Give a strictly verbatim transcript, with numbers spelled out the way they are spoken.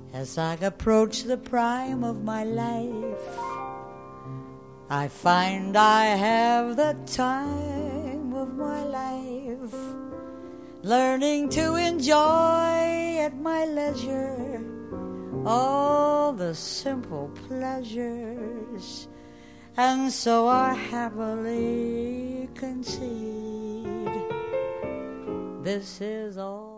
As I approach the prime of my life, I find I have the time of my life, learning to enjoy at my leisure all the simple pleasures, and so are happily concede. This is all